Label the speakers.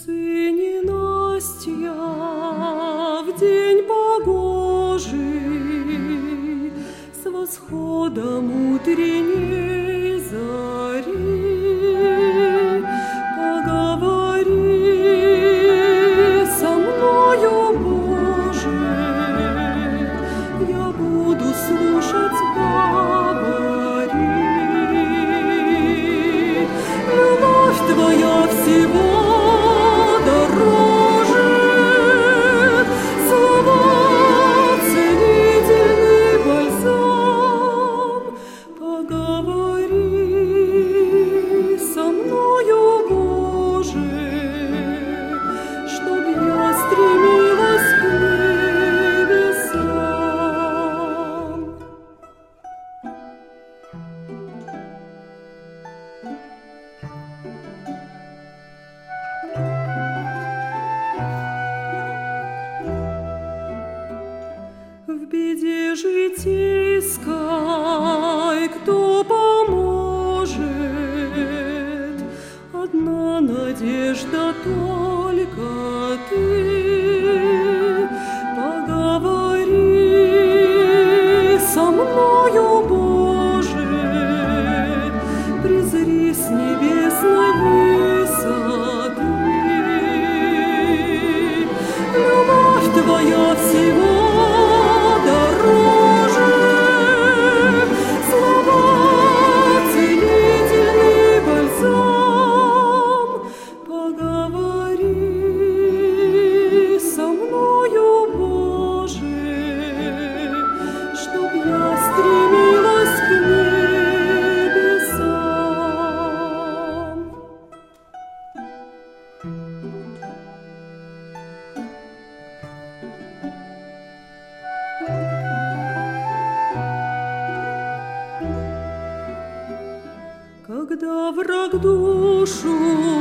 Speaker 1: Сыне Настя, в день погожий, с восходом утренней зари, поговори со мною, Боже, я буду слушать, говори. Любовь Твоя всего дороже, слова целительный бальзам. Поговори со мною, Боже, чтоб я стремилась к небесам. В беде житейской кто поможет? Одна надежда только Ты. Поговори со мною, Боже, презри с небесной высоты. Любовь Твоя всего дороже, слова целительный бальзам. Поговори со мною, Боже, чтоб я стремилась к небесам. Когда враг душу